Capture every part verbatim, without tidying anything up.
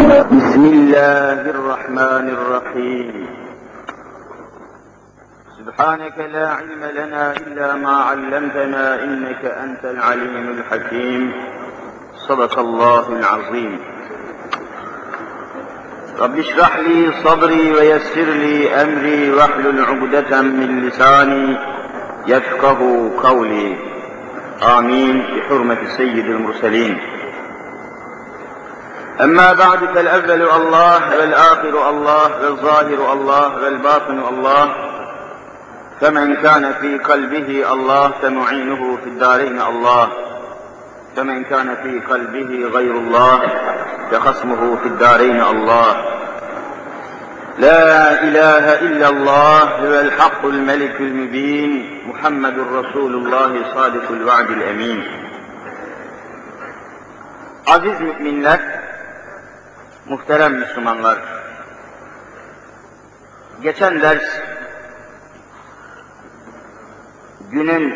بسم الله الرحمن الرحيم سبحانك لا علم لنا إلا ما علمتنا إنك أنت العليم الحكيم صدق الله العظيم رب اشرح لي صدري ويسر لي أمري واحلل عقدة من لساني يفقه قولي آمين بحرمة سيد المرسلين أما بعد فالأول الله والآخر الله والظاهر الله والباطن الله فمن كان في قلبه الله فمعينه في الدارين الله فمن كان في قلبه غير الله فخصمه في الدارين الله لا إله إلا الله هو الحق الملك المبين محمد رسول الله صادق الوعد الأمين. Aziz müminler, muhterem Müslümanlar, geçen ders günün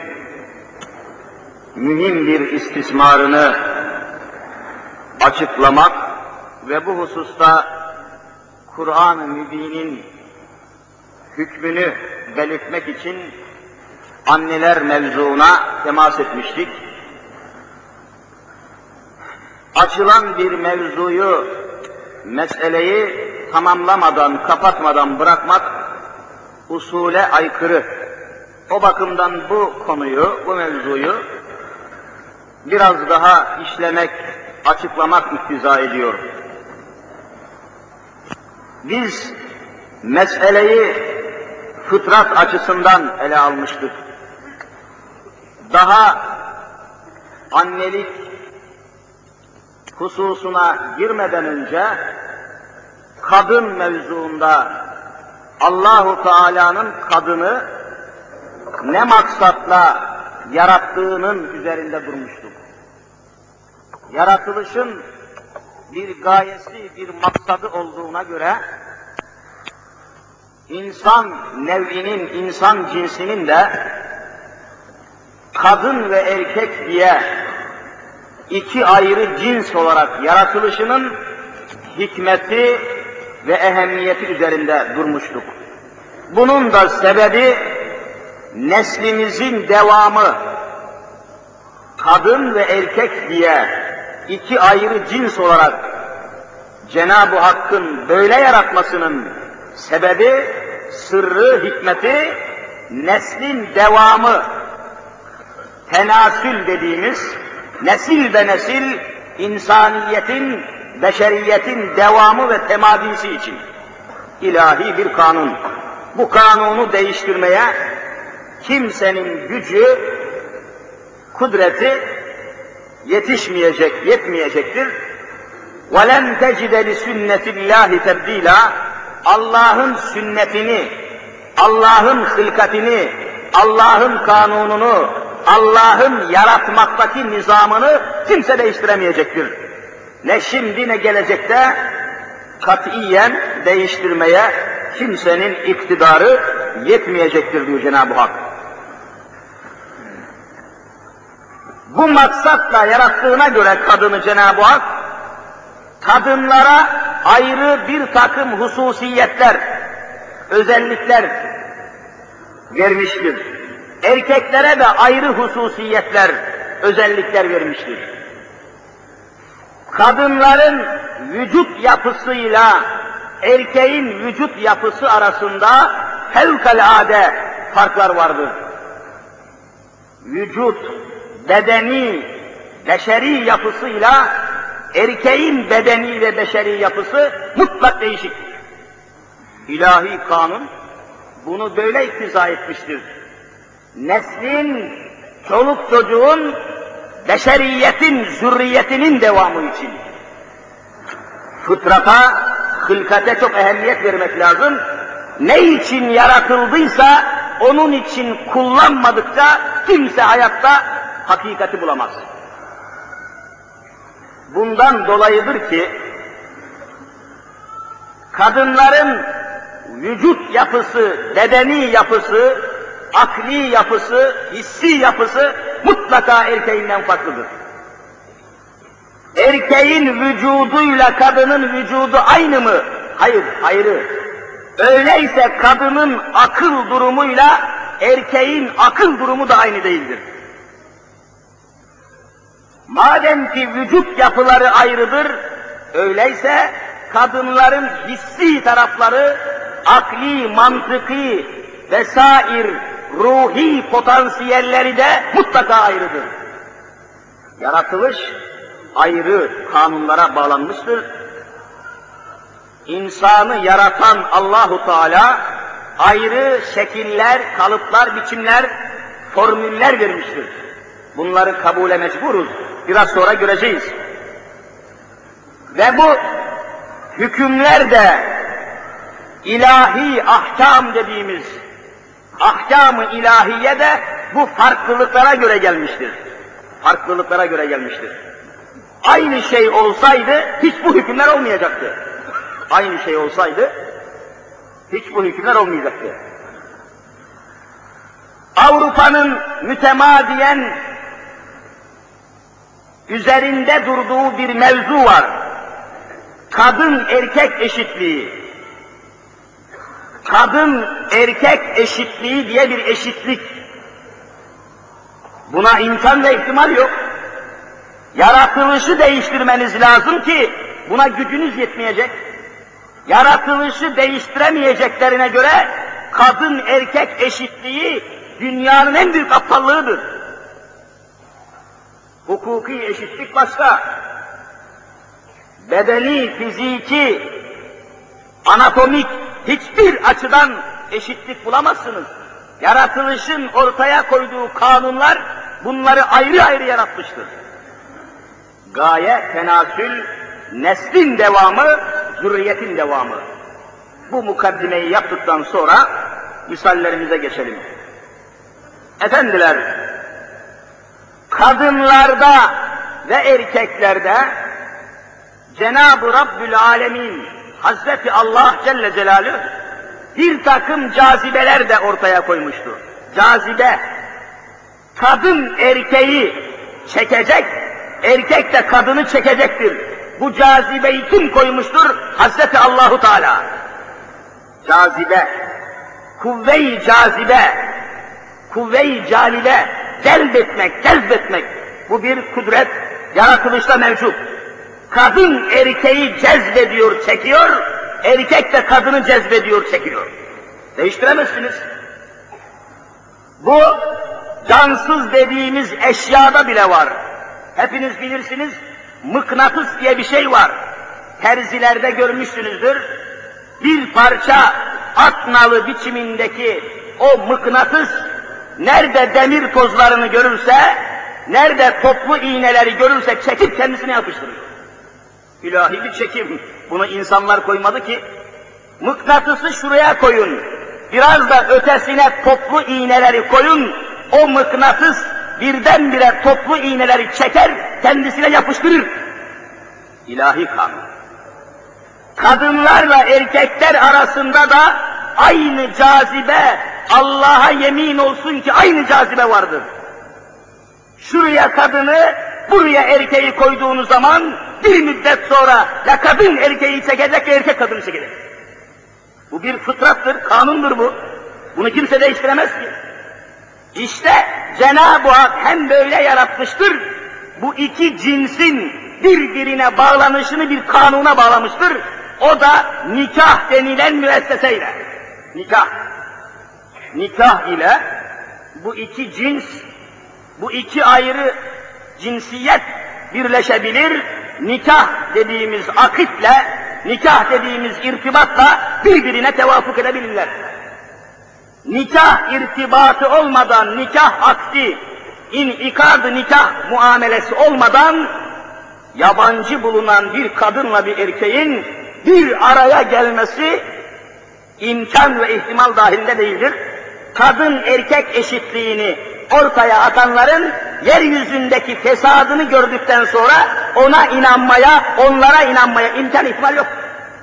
mühim bir istismarını açıklamak ve bu hususta Kur'an-ı Mübin'in hükmünü belirtmek için anneler mevzuuna temas etmiştik. Açılan bir mevzuyu, meseleyi tamamlamadan, kapatmadan bırakmak usule aykırı. O bakımdan bu konuyu, bu mevzuyu biraz daha işlemek, açıklamak iktiza ediyor. Biz meseleyi fıtrat açısından ele almıştık. Daha annelik hususuna girmeden önce kadın mevzuunda Allahu Teala'nın kadını ne maksatla yarattığının üzerinde durmuştuk. Yaratılışın bir gayesi, bir maksadı olduğuna göre insan nev'inin, insan cinsinin de kadın ve erkek diye iki ayrı cins olarak yaratılışının hikmeti ve ehemmiyeti üzerinde durmuştuk. Bunun da sebebi neslimizin devamı, kadın ve erkek diye iki ayrı cins olarak Cenab-ı Hakk'ın böyle yaratmasının sebebi, sırrı, hikmeti, neslin devamı, tenasül dediğimiz, nesil ve nesil, insaniyetin, beşeriyetin devamı ve temadisi için ilahi bir kanun. Bu kanunu değiştirmeye kimsenin gücü, kudreti yetişmeyecek, yetmeyecektir. وَلَنْ تَجِدَ لِسُنَّةِ اللّٰهِ تَبْد۪يلًا Allah'ın sünnetini, Allah'ın hılkatini, Allah'ın kanununu, Allah'ın yaratmaktaki nizamını kimse değiştiremeyecektir. Ne şimdi ne gelecekte katiyen değiştirmeye kimsenin iktidarı yetmeyecektir diyor Cenab-ı Hak. Bu maksatla yarattığına göre kadını Cenab-ı Hak, kadınlara ayrı bir takım hususiyetler, özellikler vermiştir. Erkeklere de ayrı hususiyetler, özellikler vermiştir. Kadınların vücut yapısıyla erkeğin vücut yapısı arasında fevkalade farklar vardır. Vücut, bedeni, beşeri yapısıyla erkeğin bedeni ve beşeri yapısı mutlak değişiktir. İlahi kanun bunu böyle iktiza etmiştir. Neslin, çoluk çocuğun, beşeriyetin, zürriyetinin devamı için. Fıtrata, hılkate çok ehemmiyet vermek lazım. Ne için yaratıldıysa onun için kullanmadıkça kimse hayatta hakikati bulamaz. Bundan dolayıdır ki kadınların vücut yapısı, bedeni yapısı, akli yapısı, hissi yapısı mutlaka erkeğinden farklıdır. Erkeğin vücuduyla kadının vücudu aynı mı? Hayır, ayrı. Öyleyse kadının akıl durumuyla erkeğin akıl durumu da aynı değildir. Madem ki vücut yapıları ayrıdır, öyleyse kadınların hissi tarafları, akli, mantıki vesair ruhi potansiyelleri de mutlaka ayrıdır. Yaratılış ayrı kanunlara bağlanmıştır. İnsanı yaratan Allahu Teala ayrı şekiller, kalıplar, biçimler, formüller vermiştir. Bunları kabule mecburuz. Biraz sonra göreceğiz. Ve bu hükümler de ilahi ahkam dediğimiz ahkam-ı ilahiye de bu farklılıklara göre gelmiştir. Farklılıklara göre gelmiştir. Aynı şey olsaydı hiç bu hükümler olmayacaktı. Aynı şey olsaydı hiç bu hükümler olmayacaktı. Avrupa'nın mütemadiyen üzerinde durduğu bir mevzu var. Kadın erkek eşitliği. Kadın erkek eşitliği diye bir eşitlik. Buna imkan ve ihtimal yok. Yaratılışı değiştirmeniz lazım ki buna gücünüz yetmeyecek. Yaratılışı değiştiremeyeceklerine göre kadın erkek eşitliği dünyanın en büyük aptallığıdır. Hukuki eşitlik başka. Bedeni, fiziki, anatomik hiçbir açıdan eşitlik bulamazsınız. Yaratılışın ortaya koyduğu kanunlar bunları ayrı ayrı yaratmıştır. Gaye, tenasül, neslin devamı, zürriyetin devamı. Bu mukaddimeyi yaptıktan sonra misallerimize geçelim. Efendiler, kadınlarda ve erkeklerde Cenab-ı Rabbül Alemin, Hazreti Allah Celle Celaluhu bir takım cazibeler de ortaya koymuştur. Cazibe, kadın erkeği çekecek, erkek de kadını çekecektir. Bu cazibeyi kim koymuştur? Hazreti Allahu Teala. Cazibe, kuvve-i cazibe, kuvve-i calibe, celbetmek, cezbetmek. Bu bir kudret, yaratılışta mevcut. Kadın erkeği cezbediyor, çekiyor, erkek de kadını cezbediyor, çekiyor. Değiştiremezsiniz. Bu cansız dediğimiz eşyada bile var. Hepiniz bilirsiniz, mıknatıs diye bir şey var. Terzilerde görmüşsünüzdür. Bir parça at nalı biçimindeki o mıknatıs, nerede demir tozlarını görürse, nerede toplu iğneleri görürse çekip kendisine yapıştırıyor. İlahi bir çekim. Bunu insanlar koymadı ki. Mıknatısı şuraya koyun. Biraz da ötesine toplu iğneleri koyun. O mıknatıs birdenbire toplu iğneleri çeker, kendisine yapıştırır. İlahi kanun. Kadınlarla erkekler arasında da aynı cazibe, Allah'a yemin olsun ki aynı cazibe vardır. Şuraya kadını, buraya erkeği koyduğunuz zaman bir müddet sonra ya kadın erkeği çekecek ya erkek kadını çekecek. Bu bir fıtrattır, kanundur bu. Bunu kimse değiştiremez ki. İşte Cenab-ı Hak hem böyle yaratmıştır, bu iki cinsin birbirine bağlanışını bir kanuna bağlamıştır. O da nikah denilen müesseseyle. Nikah. Nikah ile bu iki cins, bu iki ayrı cinsiyet birleşebilir, nikah dediğimiz akitle, nikah dediğimiz irtibatla birbirine tevafuk edebilirler. Nikah irtibatı olmadan, nikah akdi, inikad-ı nikah muamelesi olmadan, yabancı bulunan bir kadınla bir erkeğin bir araya gelmesi imkan ve ihtimal dahilinde değildir. Kadın erkek eşitliğini ortaya atanların yeryüzündeki fesadını gördükten sonra ona inanmaya, onlara inanmaya imkan ihtimal yok.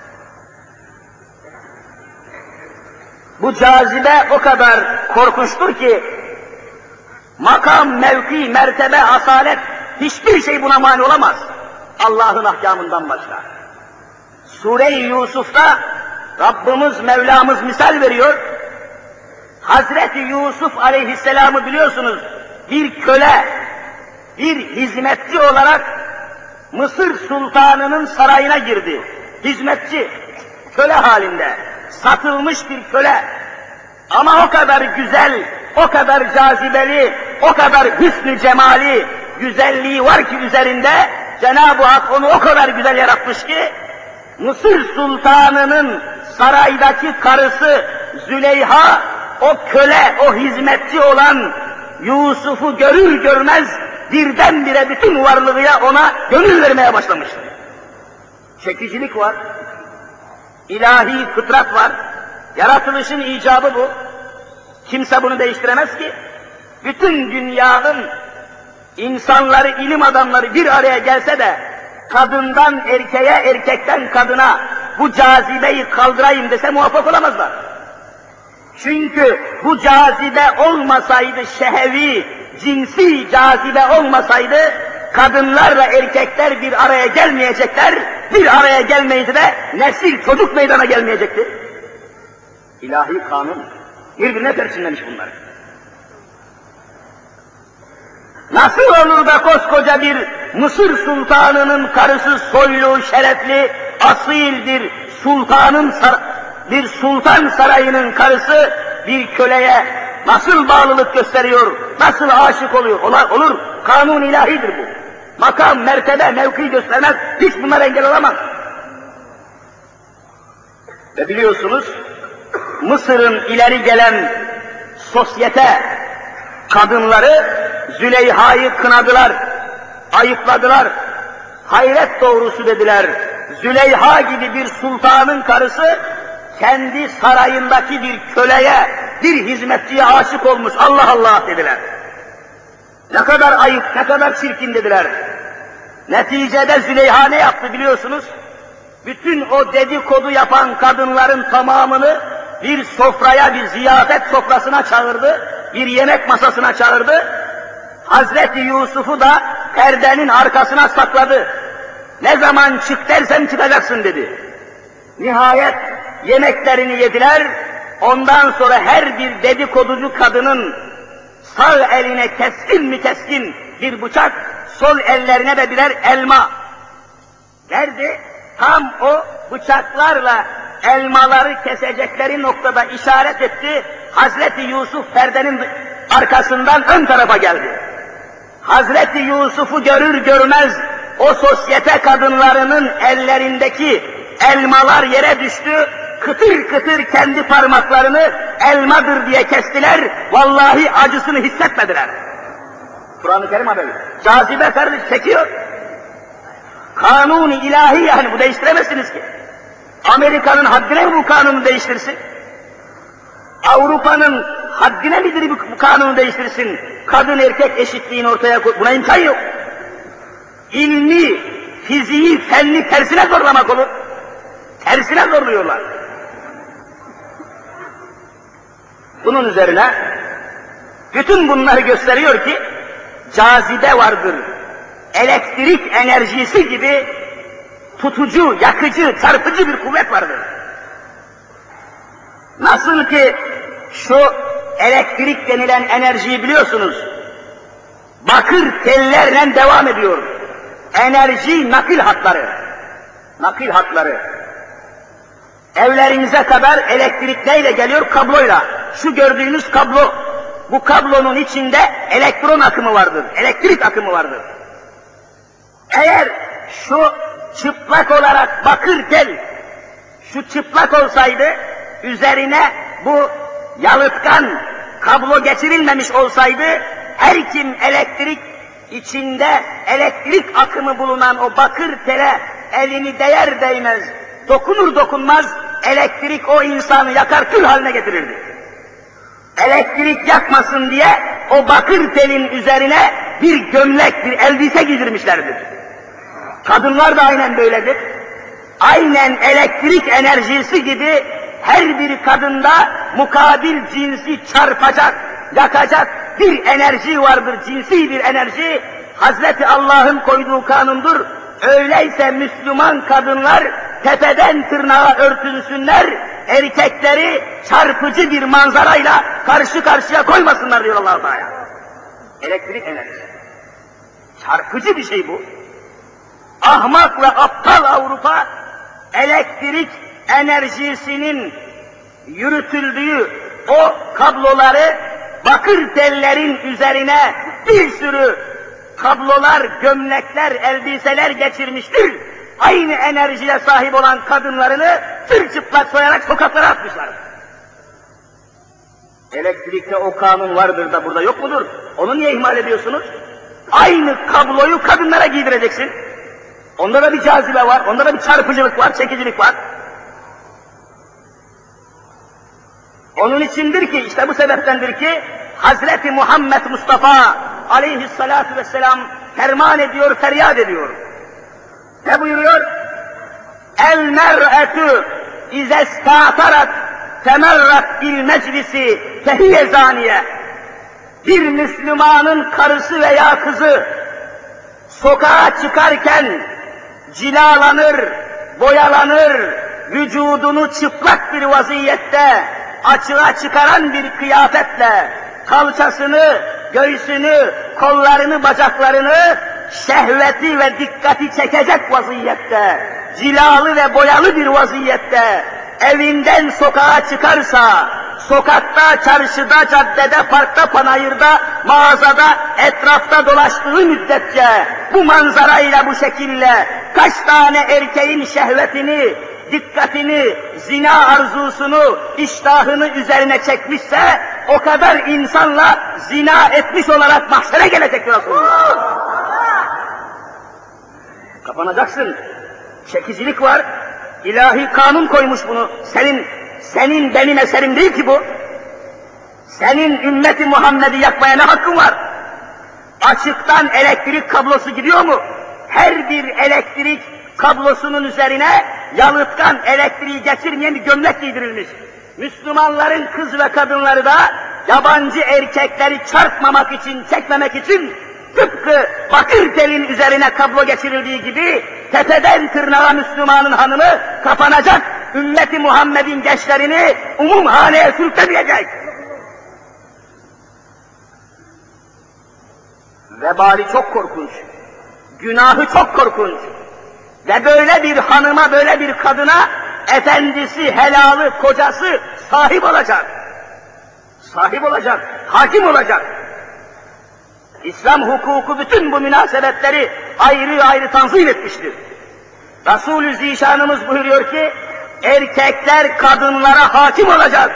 Bu cazibe o kadar korkunçtur ki makam, mevki, mertebe, asalet hiçbir şey buna mani olamaz. Allah'ın ahkamından başka. Sure-i Yusuf'ta Rabbimiz, Mevlamız misal veriyor. Hazreti Yusuf aleyhisselamı biliyorsunuz, bir köle, bir hizmetçi olarak Mısır sultanının sarayına girdi. Hizmetçi, köle halinde, satılmış bir köle. Ama o kadar güzel, o kadar cazibeli, o kadar hüsnü cemali, güzelliği var ki üzerinde, Cenab-ı Hak onu o kadar güzel yaratmış ki, Mısır sultanının saraydaki karısı Züleyha, o köle, o hizmetçi olan Yusuf'u görür görmez birdenbire bütün varlığıyla ona gönül vermeye başlamıştı. Çekicilik var, ilahi fıtrat var, yaratılışın icabı bu. Kimse bunu değiştiremez ki. Bütün dünyanın insanları, ilim adamları bir araya gelse de kadından erkeğe, erkekten kadına bu cazibeyi kaldırayım dese muvaffak olamazlar. Çünkü bu cazibe olmasaydı, şehevi, cinsi cazibe olmasaydı, kadınlarla erkekler bir araya gelmeyecekler, bir araya gelmeyince de nesil, çocuk meydana gelmeyecekti. İlahi kanun, birbirine perçinlemiş bunlar. Nasıl olur da koskoca bir Mısır sultanının karısı soylu, şerefli, asil bir sultanın bir sultan sarayının karısı bir köleye nasıl bağlılık gösteriyor, nasıl aşık oluyor? Olur, olur. Kanun ilahidir bu. Makam, mertebe, mevki göstermez, hiç bunlar engel olamaz. Ve biliyorsunuz, Mısır'ın ileri gelen sosyete kadınları Züleyha'yı kınadılar, ayıpladılar, hayret doğrusu dediler. Züleyha gibi bir sultanın karısı kendi sarayındaki bir köleye, bir hizmetçiye aşık olmuş, Allah Allah dediler. Ne kadar ayıp, ne kadar çirkin dediler. Neticede Züleyha ne yaptı biliyorsunuz? Bütün o dedikodu yapan kadınların tamamını bir sofraya, bir ziyafet sofrasına çağırdı, bir yemek masasına çağırdı. Hazreti Yusuf'u da perdenin arkasına sakladı. Ne zaman çık dersem çıkacaksın dedi. Nihayet yemeklerini yediler, ondan sonra her bir dedikoducu kadının sağ eline keskin mi keskin bir bıçak, sol ellerine de birer elma verdi. Tam o bıçaklarla elmaları kesecekleri noktada işaret etti. Hazreti Yusuf perdenin arkasından ön tarafa geldi. Hazreti Yusuf'u görür görmez o sosyete kadınlarının ellerindeki elmalar yere düştü. Kıtır kıtır kendi parmaklarını elmadır diye kestiler. Vallahi acısını hissetmediler. Kur'an-ı Kerim haberi. Cazibe kardeş çekiyor. Kanun-i ilahi yani, bu değiştiremezsiniz ki. Amerika'nın haddine mi bu kanunu değiştirsin? Avrupa'nın haddine midir bu kanunu değiştirsin? Kadın erkek eşitliğini ortaya koy. Buna imkan yok. İlmi, fiziği, fenni tersine zorlamak olur. Tersine zorluyorlar. Bunun üzerine bütün bunları gösteriyor ki cazibe vardır. Elektrik enerjisi gibi tutucu, yakıcı, çarpıcı bir kuvvet vardır. Nasıl ki şu elektrik denilen enerjiyi biliyorsunuz, bakır tellerle devam ediyor. Enerji nakil hatları, nakil hatları. Evlerinize kadar elektrik neyle geliyor? Kabloyla. Şu gördüğünüz kablo, bu kablonun içinde elektron akımı vardır, elektrik akımı vardır. Eğer şu çıplak olarak bakır tel, şu çıplak olsaydı, üzerine bu yalıtkan kablo geçirilmemiş olsaydı, her kim elektrik içinde elektrik akımı bulunan o bakır tele elini değer değmez, dokunur dokunmaz elektrik o insanı yakar, kül haline getirirdi. Elektrik yakmasın diye o bakır telin üzerine bir gömlek, bir elbise giydirmişlerdir. Kadınlar da aynen böyledir. Aynen elektrik enerjisi gibi her bir kadında mukabil cinsi çarpacak, yakacak bir enerji vardır, cinsi bir enerji. Hazreti Allah'ın koyduğu kanundur. Öyleyse Müslüman kadınlar tepeden tırnağa örtünsünler, erkekleri çarpıcı bir manzarayla karşı karşıya koymasınlar diyor Allah-u Teala. Elektrik enerjisi. Çarpıcı bir şey bu. Ahmak ve aptal Avrupa, elektrik enerjisinin yürütüldüğü o kabloları bakır tellerin üzerine bir sürü kablolar, gömlekler, elbiseler geçirmiştir. Aynı enerjiye sahip olan kadınlarını çırçıplak soyarak sokaklara atmışlar. Elektrikte o kanun vardır da burada yok mudur? Onu niye ihmal ediyorsunuz? Aynı kabloyu kadınlara giydireceksin. Onda da bir cazibe var, onda da bir çarpıcılık var, çekicilik var. Onun içindir ki, işte bu sebeptendir ki, Hazreti Muhammed Mustafa aleyhissalatu vesselam ferman ediyor, feryat ediyor. Ne buyuruyor? El mer'etü izestatarat temerrat bil meclisi fehiye zaniye. Bir Müslümanın karısı veya kızı sokağa çıkarken cilalanır, boyalanır, vücudunu çıplak bir vaziyette açığa çıkaran bir kıyafetle kalçasını, göğsünü, kollarını, bacaklarını şehveti ve dikkati çekecek vaziyette, cilalı ve boyalı bir vaziyette evinden sokağa çıkarsa, sokakta, çarşıda, caddede, parkta, panayırda, mağazada, etrafta dolaştığı müddetçe bu manzarayla, bu şekilde kaç tane erkeğin şehvetini, dikkatini, zina arzusunu, iştahını üzerine çekmişse o kadar insanla zina etmiş olarak mahşere gelecektir Resulullah. Kapanacaksın. Çekicilik var. İlahi kanun koymuş bunu. Senin, senin benim eserim değil ki bu. Senin ümmeti Muhammed'i yakmaya ne hakkın var? Açıktan elektrik kablosu gidiyor mu? Her bir elektrik kablosunun üzerine yalıtkan elektriği geçirmeyen bir gömlek giydirilmiş. Müslümanların kız ve kadınları da yabancı erkekleri çarpmamak için, çekmemek için tıpkı bakır telin üzerine kablo geçirildiği gibi tepeden tırnağa Müslümanın hanımı kapanacak, ümmeti Muhammed'in gençlerini umumhaneye sürüklemeyecek. Vebali çok korkunç, günahı çok korkunç. Ve böyle bir hanıma, böyle bir kadına efendisi, helalı, kocası sahip olacak. Sahip olacak, hakim olacak. İslam hukuku bütün bu münasebetleri ayrı ayrı tanzim etmiştir. Resul-i Zişanımız buyuruyor ki, erkekler kadınlara hakim olacak.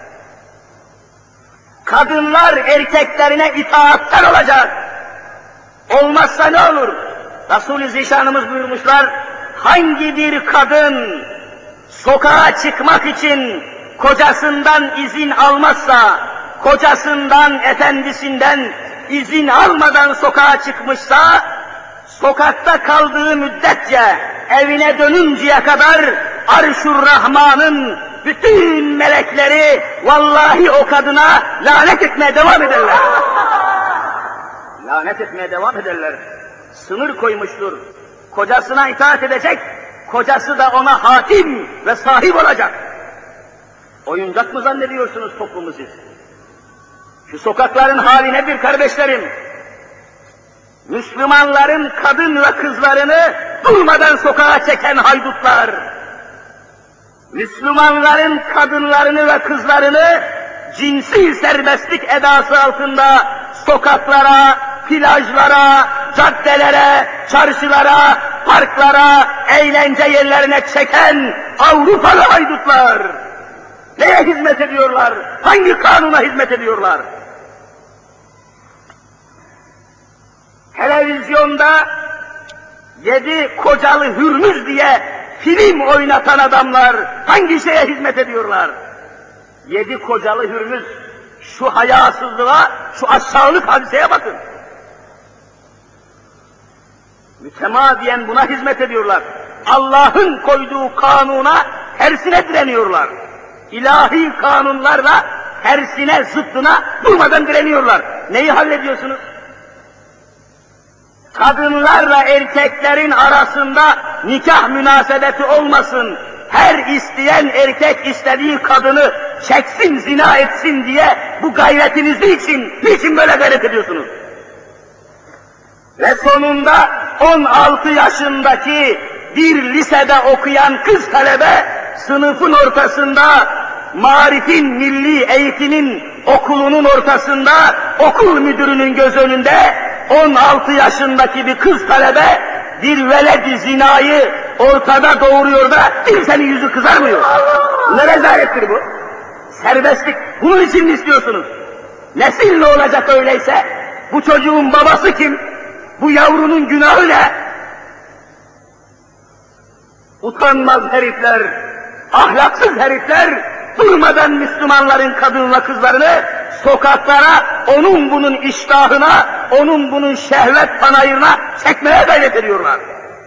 Kadınlar erkeklerine itaatkar olacak. Olmazsa ne olur? Resul-i Zişanımız buyurmuşlar, hangi bir kadın sokağa çıkmak için kocasından izin almazsa, kocasından, efendisinden izin almadan sokağa çıkmışsa, sokakta kaldığı müddetçe evine dönünceye kadar Arş-ur Rahman'ın bütün melekleri vallahi o kadına lanet etmeye devam ederler. Lanet etmeye devam ederler. Sınır koymuştur. Kocasına itaat edecek, kocası da ona hakim ve sahip olacak. Oyuncak mı zannediyorsunuz toplumu siz? Şu sokakların hali nedir kardeşlerim? Müslümanların kadın ve kızlarını durmadan sokağa çeken haydutlar, Müslümanların kadınlarını ve kızlarını cinsi serbestlik edası altında sokaklara, plajlara, caddelere, çarşılara, parklara, eğlence yerlerine çeken Avrupalı haydutlar neye hizmet ediyorlar? Hangi kanuna hizmet ediyorlar? Televizyonda yedi kocalı Hürmüz diye film oynatan adamlar hangi şeye hizmet ediyorlar? Yedi kocalı Hürmüz, şu hayasızlığa, şu aşağılık hadiseye bakın. Mütemadiyen buna hizmet ediyorlar. Allah'ın koyduğu kanuna tersine direniyorlar. İlahi kanunlarla tersine, zıttına durmadan direniyorlar. Neyi hallediyorsunuz? kadınlarla erkeklerin arasında nikah münasebeti olmasın, her isteyen erkek istediği kadını çeksin, zina etsin diye bu gayretiniz için, niçin böyle gayret ediyorsunuz? Ve sonunda on altı yaşındaki bir lisede okuyan kız talebe, sınıfın ortasında, marifin, milli eğitimin okulunun ortasında, okul müdürünün göz önünde on altı yaşındaki bir kız talebe bir veled-i zinayı ortada doğuruyor da kimsenin yüzü kızarmıyor. Ne rezalettir bu? Serbestlik. Bunun için mi istiyorsunuz? Nesil ne olacak öyleyse? Bu çocuğun babası kim? Bu yavrunun günahı ne? Utanmaz herifler, ahlaksız herifler durmadan Müslümanların kadınla kızlarını sokaklara, onun bunun iştahına, onun bunun şehvet panayırına çekmeye gayret ediyorlar.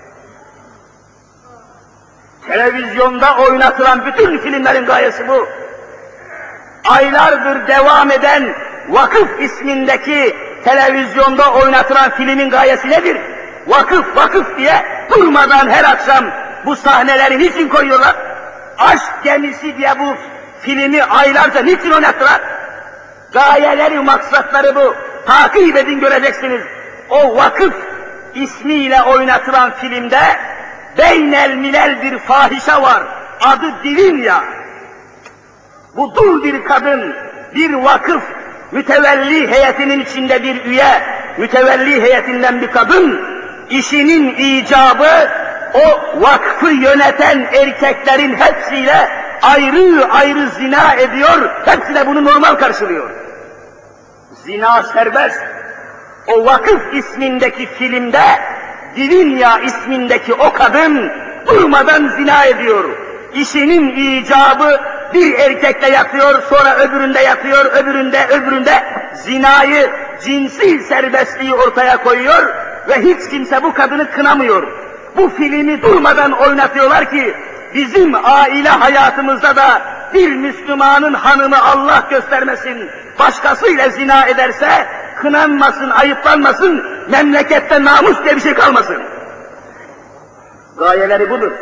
Televizyonda oynatılan bütün filmlerin gayesi bu. Aylardır devam eden Vakıf ismindeki televizyonda oynatılan filmin gayesi nedir? Vakıf, vakıf diye durmadan her akşam bu sahneleri niçin koyuyorlar? Aşk Gemisi diye bu filmi aylarca niçin oynattılar? Gayeleri, maksatları bu. Takip edin, göreceksiniz. O Vakıf ismiyle oynatılan filmde beynel milel bir fahişe var. Adı Divinya. Bu dul bir kadın, bir vakıf mütevelli heyetinin içinde bir üye, mütevelli heyetinden bir kadın, işinin icabı o vakfı yöneten erkeklerin hepsiyle ayrı ayrı zina ediyor, hepsi de bunu normal karşılıyor. Zina serbest. O Vakıf ismindeki filmde Divinya ismindeki o kadın durmadan zina ediyor. İşinin icabı bir erkekle yatıyor, sonra öbüründe yatıyor, öbüründe, öbüründe zinayı, cinsi serbestliği ortaya koyuyor ve hiç kimse bu kadını kınamıyor. Bu filmi durmadan oynatıyorlar ki bizim aile hayatımızda da bir Müslümanın hanımı Allah göstermesin, başkasıyla zina ederse kınanmasın, ayıplanmasın, memlekette namus diye bir şey kalmasın. Gayeleri budur.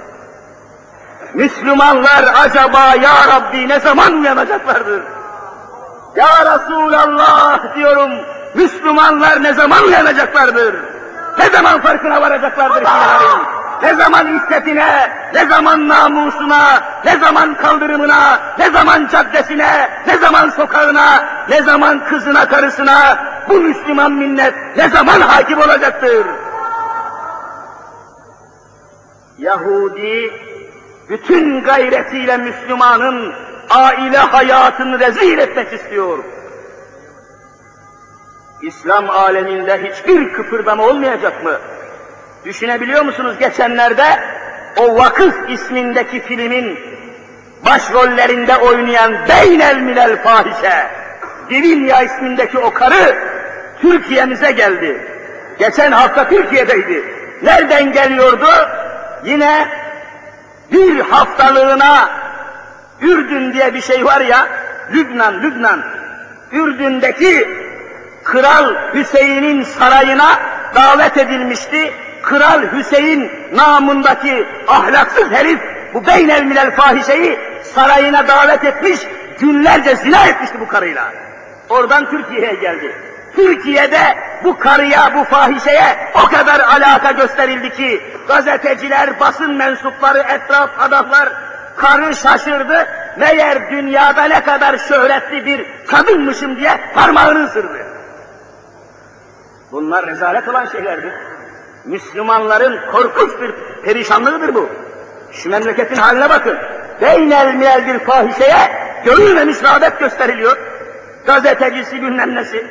Müslümanlar acaba ya Rabbi ne zaman uyanacaklardır? Ya Resulallah diyorum, Müslümanlar ne zaman uyanacaklardır? Ne zaman farkına varacaklardır şeylerin? Ne zaman iffetine, ne zaman namusuna, ne zaman kaldırımına, ne zaman caddesine, ne zaman sokağına, ne zaman kızına, karısına bu Müslüman millet ne zaman hakim olacaktır? Yahudi bütün gayretiyle Müslümanın aile hayatını rezil etmek istiyor. İslam aleminde hiçbir kıpırdama olmayacak mı? Düşünebiliyor musunuz? Geçenlerde o Vakıf ismindeki filmin başrollerinde oynayan beynel milel fahişe, Divinya ismindeki o karı Türkiye'mize geldi. Geçen hafta Türkiye'deydi. Nereden geliyordu? Yine bir haftalığına Ürdün diye bir şey var ya, Lübnan, Lübnan, Ürdün'deki Kral Hüseyin'in sarayına davet edilmişti. Kral Hüseyin namındaki ahlaksız herif bu beynel milel fahişeyi sarayına davet etmiş, günlerce zina etmişti bu karıyla. Oradan Türkiye'ye geldi. Türkiye'de bu karıya, bu fahişeye o kadar alaka gösterildi ki gazeteciler, basın mensupları, etraf adamlar karı şaşırdı. Meğer dünyada ne kadar şöhretli bir kadınmışım diye parmağını ısırdı. Bunlar rezalet olan şeylerdir. Müslümanların korkunç bir perişanlığıdır bu. Şu memleketin haline bakın. Beynel milel bir fahişeye görülmemiş rağbet gösteriliyor. Gazetecisi bilmem nesi.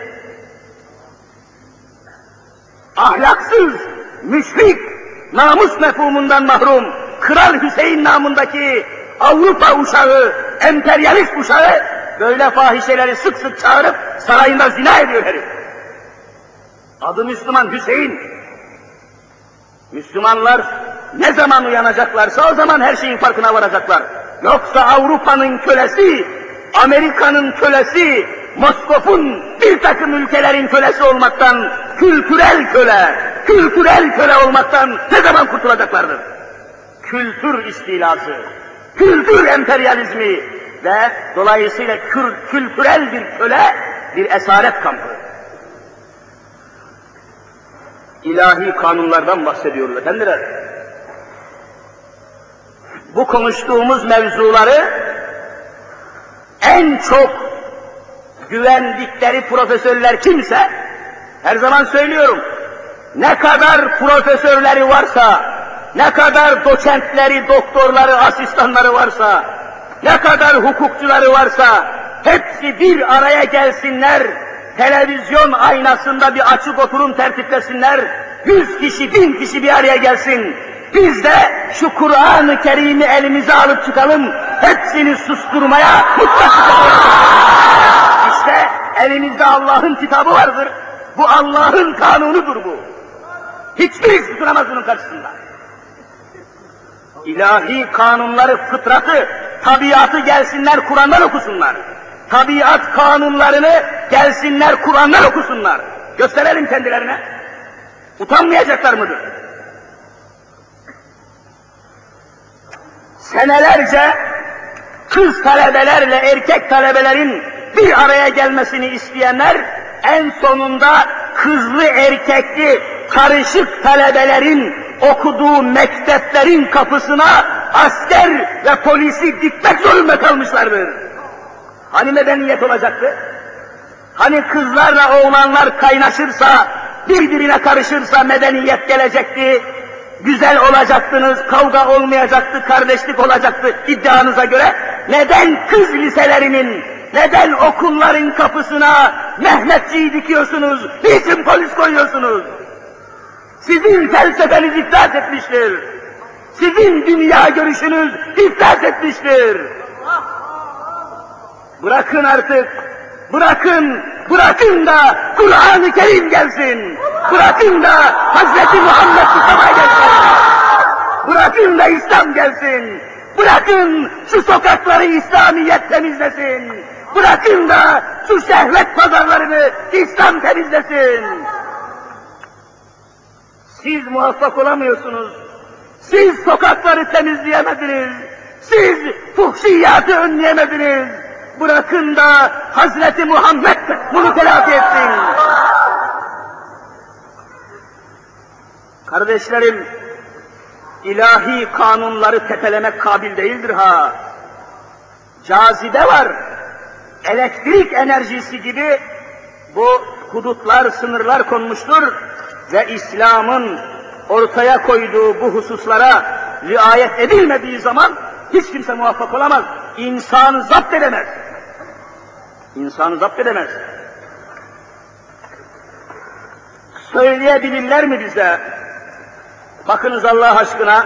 Ahlaksız, müşrik, namus mefhumundan mahrum, Kral Hüseyin namındaki Avrupa uşağı, emperyalist uşağı böyle fahişeleri sık sık çağırıp sarayında zina ediyor herif. Adı Müslüman Hüseyin. Müslümanlar ne zaman uyanacaklarsa o zaman her şeyin farkına varacaklar. Yoksa Avrupa'nın kölesi, Amerika'nın kölesi, Moskov'un bir bir takım ülkelerin kölesi olmaktan, kültürel köle, kültürel köle olmaktan ne zaman kurtulacaklardır? Kültür istilası, kültür emperyalizmi ve dolayısıyla kül, kültürel bir köle, bir esaret kampı. İlahi kanunlardan bahsediyoruz efendiler. Bu konuştuğumuz mevzuları en çok güvendikleri profesörler kimse, her zaman söylüyorum, ne kadar profesörleri varsa, ne kadar doçentleri, doktorları, asistanları varsa, ne kadar hukukçuları varsa, hepsi bir araya gelsinler, televizyon aynasında bir açık oturum tertiplesinler, yüz kişi, bin kişi bir araya gelsin, biz de şu Kur'an-ı Kerim'i elimize alıp çıkalım, hepsini susturmaya mutlaka İşte elimizde Allah'ın kitabı vardır, bu Allah'ın kanunudur bu. Hiçbirisi tutunamaz bunun karşısında. İlahi kanunları, fıtratı, tabiatı gelsinler Kur'an'dan okusunlar. Tabiat kanunlarını gelsinler Kur'an'dan okusunlar. Gösterelim kendilerine. Utanmayacaklar mıdır? Senelerce kız talebelerle erkek talebelerin bir araya gelmesini isteyenler, en sonunda kızlı erkekli karışık talebelerin okuduğu mekteplerin kapısına asker ve polisi dikmek zorunda kalmışlardır. Hani medeniyet olacaktı? Hani kızlarla oğlanlar kaynaşırsa, birbirine karışırsa medeniyet gelecekti, güzel olacaktınız, kavga olmayacaktı, kardeşlik olacaktı iddianıza göre? Neden kız liselerinin, neden okulların kapısına Mehmetçiği dikiyorsunuz, niçin polis koyuyorsunuz? Sizin felsefeniz iflas etmiştir. Sizin dünya görüşünüz iflas etmiştir. Bırakın artık, bırakın, bırakın da Kur'an-ı Kerim gelsin. Bırakın da Hazreti Muhammed Mustafa gelsin. Bırakın da İslam gelsin. Bırakın şu sokakları İslamiyet temizlesin. Bırakın da şu şehvet pazarlarını İslam temizlesin. Siz muvaffak olamıyorsunuz. Siz sokakları temizleyemediniz. Siz fuhşiyatı önleyemediniz. Bırakın da Hazreti Muhammed bunu telafi etsin. Kardeşlerim, ilahi kanunları tepelemek kabil değildir ha. Cazibe var, elektrik enerjisi gibi bu hudutlar, sınırlar konmuştur ve İslam'ın ortaya koyduğu bu hususlara riayet edilmediği zaman hiç kimse muvaffak olamaz. İnsanı zapt edemez. İnsanı zapt edemez. Söyleyebilirler mi bize? Bakınız Allah aşkına,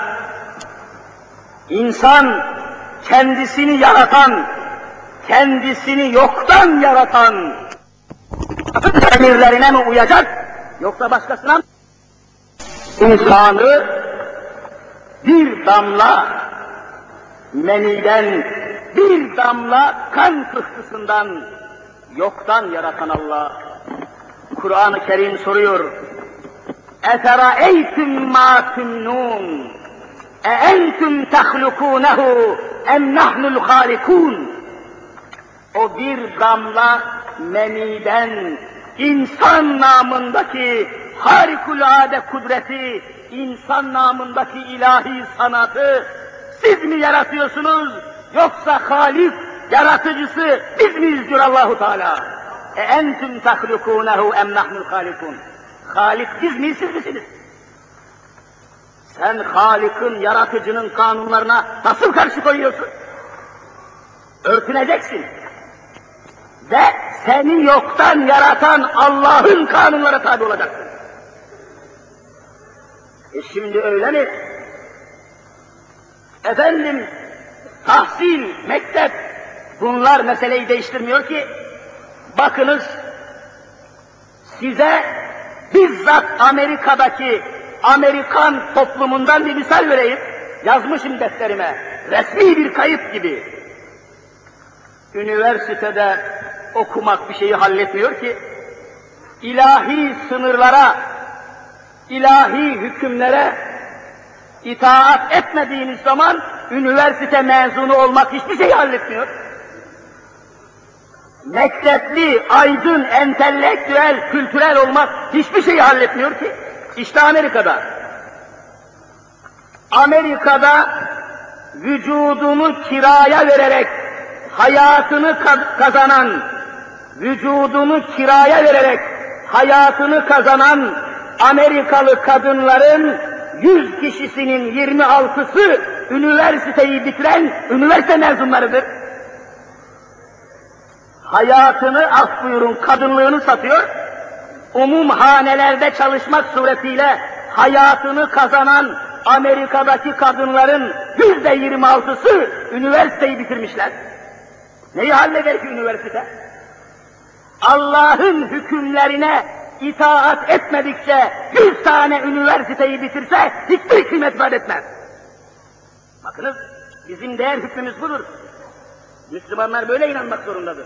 insan kendisini yaratan, kendisini yoktan yaratan emirlerine mi uyacak, yoksa başkasına mı? İnsanı bir damla meniden, bir damla kan pıhtısından yoktan yaratan Allah. Kur'an-ı Kerim soruyor, اَفَرَأَيْتُمْ مَا تُمْنُونَ اَاَنْتُمْ تَخْلُقُونَهُ اَمْ نَحْنُ الْخَالِقُونَ. O bir damla meniden insan namındaki harikulade kudreti, insan namındaki ilahi sanatı siz mi yaratıyorsunuz, yoksa Halik, yaratıcısı biz miyiz diyor Allahu Teala. E entum tahlukunehu em nahnul halikun. Halik biz miyiz, siz misiniz? Sen Halik'in, yaratıcının kanunlarına nasıl karşı koyuyorsun? Örtüneceksin. Ve seni yoktan yaratan Allah'ın kanunlara tabi olacaksın. E şimdi öyle mi? Efendim, tahsil, mektep, bunlar meseleyi değiştirmiyor ki. Bakınız, size bizzat Amerika'daki Amerikan toplumundan bir misal vereyim. Yazmışım defterime, resmi bir kayıt gibi. Üniversitede okumak bir şeyi halletmiyor ki. ilahi sınırlara, ilahi hükümlere itaat etmediğiniz zaman üniversite mezunu olmak hiçbir şey halletmiyor. Mektepli, aydın, entelektüel, kültürel olmak hiçbir şeyi halletmiyor ki. İşte Amerika'da. Amerika'da vücudunu kiraya vererek hayatını kazanan, vücudunu kiraya vererek hayatını kazanan Amerikalı kadınların yüz kişisinin yirmi altısı üniversiteyi bitiren üniversite mezunlarıdır. Hayatını, af buyurun, kadınlığını satıyor, umumhanelerde çalışmak suretiyle hayatını kazanan Amerika'daki kadınların yüzde yirmi altısı üniversiteyi bitirmişler. Neyi halleder ki üniversite? Allah'ın hükümlerine itaat etmedikçe yüz tane üniversiteyi bitirse hiçbir kıymet vaat etmez. Bakınız, bizim değer hükmümüz budur. Müslümanlar böyle inanmak zorundadır.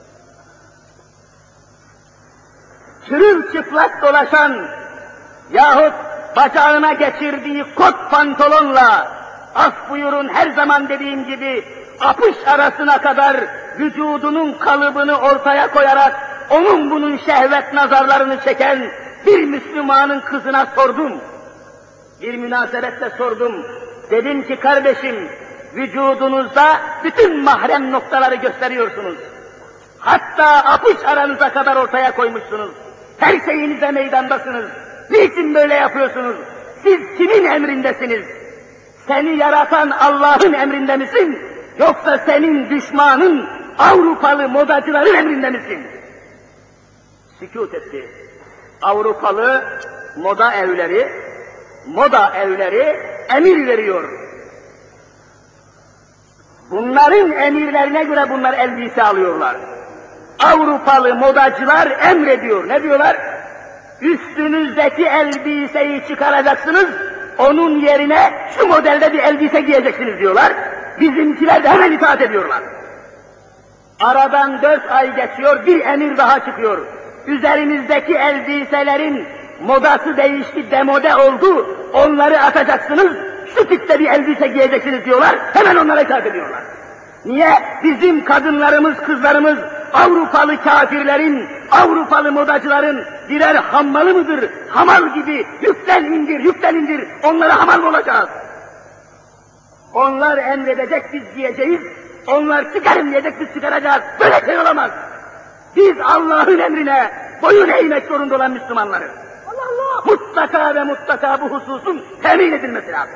Çırılçıplak dolaşan yahut bacağına geçirdiği kot pantolonla, af buyurun her zaman dediğim gibi, apış arasına kadar vücudunun kalıbını ortaya koyarak onun bunun şehvet nazarlarını çeken bir Müslümanın kızına sordum. Bir münasebetle sordum. Dedim ki kardeşim, vücudunuzda bütün mahrem noktaları gösteriyorsunuz. Hatta apış aranıza kadar ortaya koymuşsunuz. Her şeyinize meydandasınız. Niçin böyle yapıyorsunuz? Siz kimin emrindesiniz? Seni yaratan Allah'ın emrinde misin? Yoksa senin düşmanın Avrupalı modacıların emrinde misin? Sükût etti. Avrupalı moda evleri, moda evleri emir veriyor. Bunların emirlerine göre bunlar elbise alıyorlar. Avrupalı modacılar emrediyor. Ne diyorlar? Üstünüzdeki elbiseyi çıkaracaksınız, onun yerine şu modelde bir elbise giyeceksiniz diyorlar. Bizimkiler de hemen itaat ediyorlar. Aradan dört ay geçiyor, bir emir daha çıkıyor. Üzerinizdeki elbiselerin modası değişti, demode oldu, onları atacaksınız, şu tipte bir elbise giyeceksiniz diyorlar, hemen onlara itaat ediyorlar. Niye? Bizim kadınlarımız, kızlarımız, Avrupalı kafirlerin, Avrupalı modacıların birer hammalı mıdır? Hamal gibi yükten indir, yükten indir, onlara hamal mı olacağız? Onlar emredecek, biz giyeceğiz, onlar çıkarın diyecek, biz çıkaracağız. Böyle şey olamaz. Biz Allah'ın emrine boyun eğmek zorunda olan Müslümanlarız. Allah Allah! Mutlaka ve mutlaka bu hususun temin edilmesi lazım.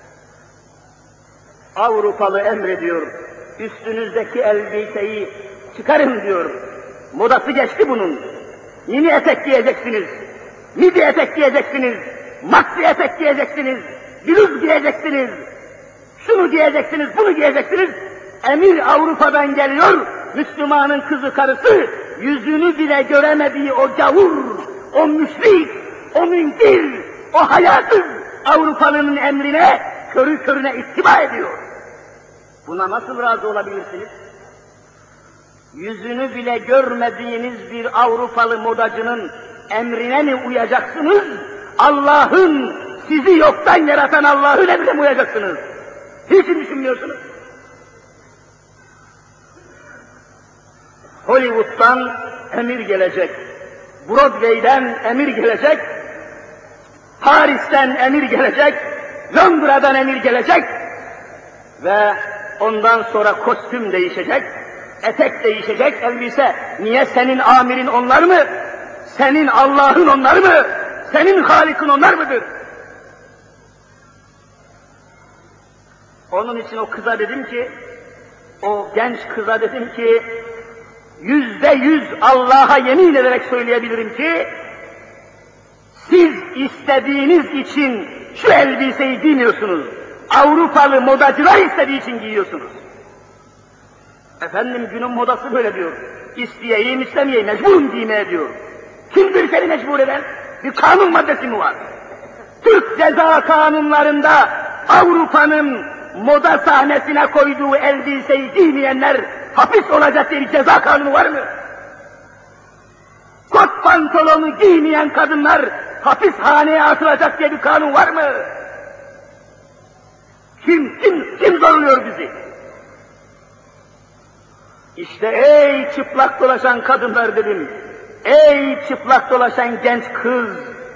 Avrupalı emrediyor, üstünüzdeki elbiseyi çıkarın diyor. Modası geçti bunun. Mini etek giyeceksiniz, midi etek giyeceksiniz, maxi etek giyeceksiniz, bluz giyeceksiniz, şunu giyeceksiniz, bunu giyeceksiniz. Emir Avrupa'dan geliyor, Müslümanın kızı karısı, yüzünü bile göremediği o gavur, o müşrik, o münkir, o hayasız Avrupalı'nın emrine körü körüne ittiba ediyor. Buna nasıl razı olabilirsiniz? Yüzünü bile görmediğiniz bir Avrupalı modacının emrine mi uyacaksınız? Allah'ın, sizi yoktan yaratan Allah'ın emrine mi uyacaksınız? Hiç mi düşünmüyorsunuz? Hollywood'dan emir gelecek, Broadway'den emir gelecek, Paris'ten emir gelecek, Londra'dan emir gelecek ve ondan sonra kostüm değişecek, etek değişecek, elbise. Niye? Senin amirin onlar mı? Senin Allah'ın onlar mı? Senin Halik'in onlar mıdır? Onun için o kıza dedim ki, o genç kıza dedim ki, yüzde yüz Allah'a yemin ederek söyleyebilirim ki, siz istediğiniz için şu elbiseyi giymiyorsunuz. Avrupalı modacılar istediği için giyiyorsunuz. Efendim günün modası böyle diyor. İsteyeyim istemeyeyim mecburum giymeye diyor. Kimdir seni mecbur eden? Bir kanun maddesi mi var? Türk ceza kanunlarında Avrupa'nın moda sahnesine koyduğu elbiseyi giymeyenler hapis olacak diye bir ceza kanunu var mı? Kot pantolonu giymeyen kadınlar hapishaneye atılacak diye bir kanun var mı? Kim, kim, kim zorluyor bizi? İşte ey çıplak dolaşan kadınlar dedim, ey çıplak dolaşan genç kız,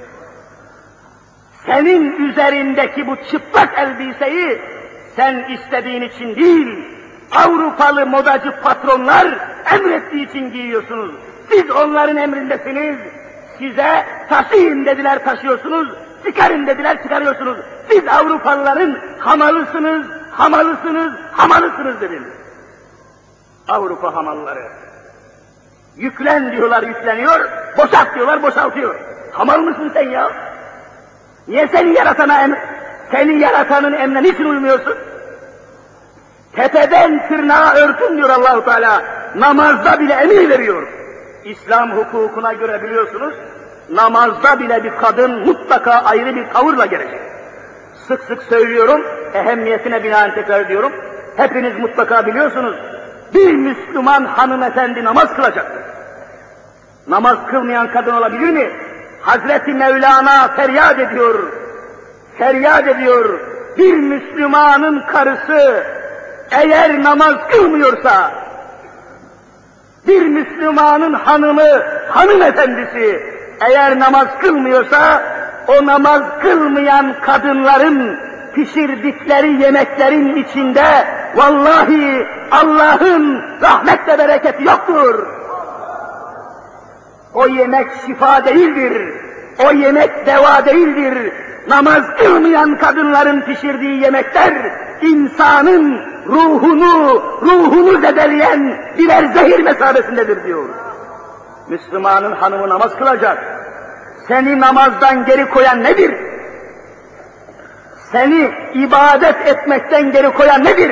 senin üzerindeki bu çıplak elbiseyi sen istediğin için değil, Avrupalı modacı patronlar emrettiği için giyiyorsunuz. Siz onların emrindesiniz. Size taşıyın dediler, taşıyorsunuz. Çıkarın dediler, çıkarıyorsunuz. Siz Avrupalıların hamalısınız, hamalısınız, hamalısınız dedim. Avrupa hamalları. Yüklen diyorlar, yükleniyor. Boşalt diyorlar, boşaltıyor. Hamal mısın sen ya? Niye seni yaratana em seni yaratanın emrine niçin uymuyorsun? Tepeden tırnağa örtün diyor Allah-u Teala. Namazda bile emir veriyor. İslam hukukuna göre biliyorsunuz, namazda bile bir kadın mutlaka ayrı bir tavırla gelecek. Sık sık söylüyorum, ehemmiyetine binaen tekrar ediyorum. Hepiniz mutlaka biliyorsunuz, bir Müslüman hanımefendi namaz kılacaktır. Namaz kılmayan kadın olabilir mi? Hazreti Mevlana feryat ediyor, feryat ediyor. Bir Müslümanın karısı eğer namaz kılmıyorsa, bir Müslümanın hanımı, hanımefendisi eğer namaz kılmıyorsa, o namaz kılmayan kadınların pişirdikleri yemeklerin içinde vallahi Allah'ın rahmet ve bereketi yoktur. O yemek şifa değildir, o yemek deva değildir. Namaz kılmayan kadınların pişirdiği yemekler, insanın ruhunu, ruhunu zedeleyen birer zehir mesabesindedir diyor. Müslümanın hanımı namaz kılacak. Seni namazdan geri koyan nedir? Seni ibadet etmekten geri koyan nedir?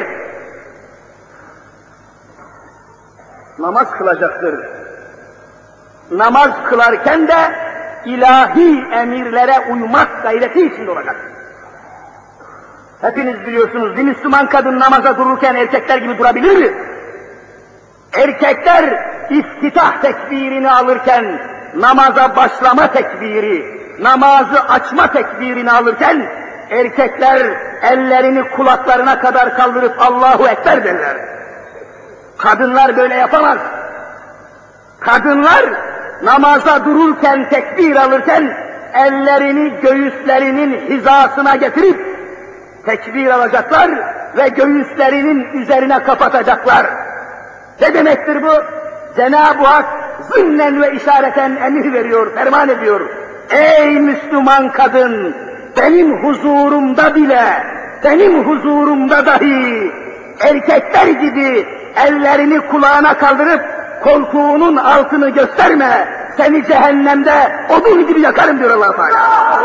Namaz kılacaktır. Namaz kılarken de ilahi emirlere uymak gayreti içinde olacak. Hepiniz biliyorsunuz, bir Müslüman kadın namaza dururken erkekler gibi durabilir mi? Erkekler iftitah tekbirini alırken, namaza başlama tekbiri, namazı açma tekbirini alırken, erkekler ellerini kulaklarına kadar kaldırıp Allahu Ekber derler. Kadınlar böyle yapamaz. Kadınlar namaza dururken, tekbir alırken, ellerini göğüslerinin hizasına getirip tekbir alacaklar ve göğüslerinin üzerine kapatacaklar. Ne demektir bu? Cenab-ı Hak zımnen ve işareten emir veriyor, ferman ediyor. Ey Müslüman kadın, benim huzurumda bile, benim huzurumda dahi erkekler gibi ellerini kulağına kaldırıp koltuğunun altını gösterme, seni cehennemde odun gibi yakarım diyor Allah-u Teala.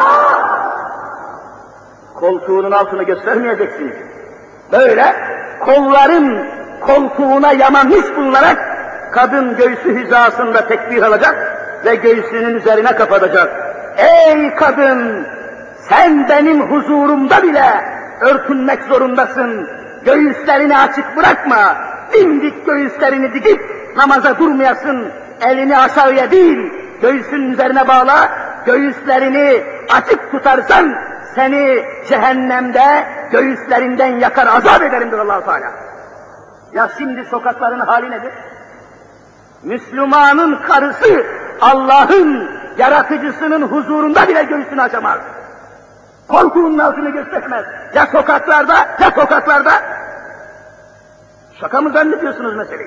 Koltuğunun altını göstermeyeceksin. Böyle kolların koltuğuna yamanmış bulunarak kadın göğsü hizasında tekbir alacak ve göğsünün üzerine kapatacak. Ey kadın! Sen benim huzurumda bile örtünmek zorundasın. Göğüslerini açık bırakma. Dimdik göğüslerini dikip namaza durmayasın. Elini aşağıya değil, göğsünün üzerine bağla. Göğüslerini açık tutarsan seni cehennemde göğüslerinden yakar azap ederim diyor Allah-u Teala. Ya şimdi sokakların hali nedir? Müslümanın karısı Allah'ın yaratıcısının huzurunda bile göğsünü açamaz. Koltuğunun altını göstermez. Ya sokaklarda, ya sokaklarda. Şaka mı zannediyorsunuz meseleyi?